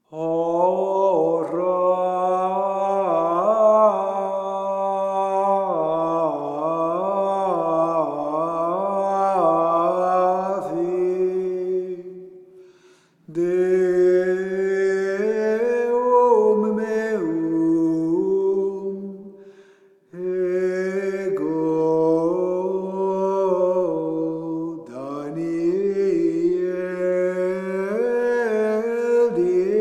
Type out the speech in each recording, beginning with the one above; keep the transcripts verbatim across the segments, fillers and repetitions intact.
Oravi Deum meum ego Daniel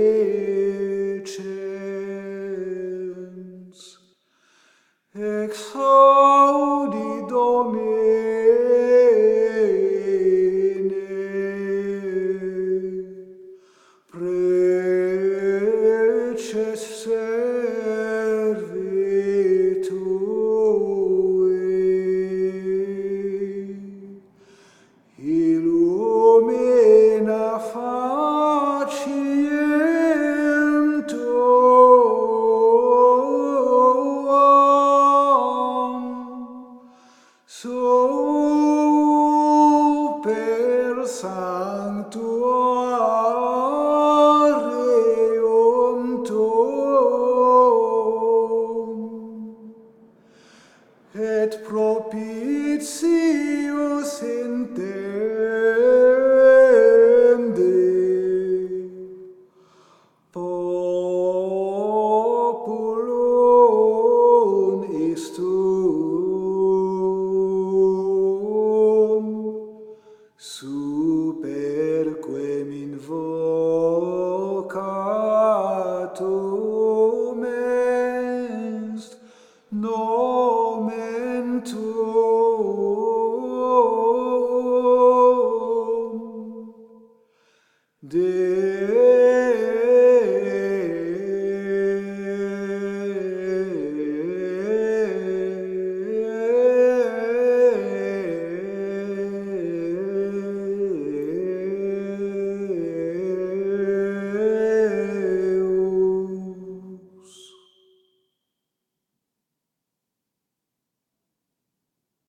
dicens ex audi Domine preces servi tui illumina faciem tuam super sanctuarium tuum et propitius intende populum istum superquem invocatum est nomen tuum.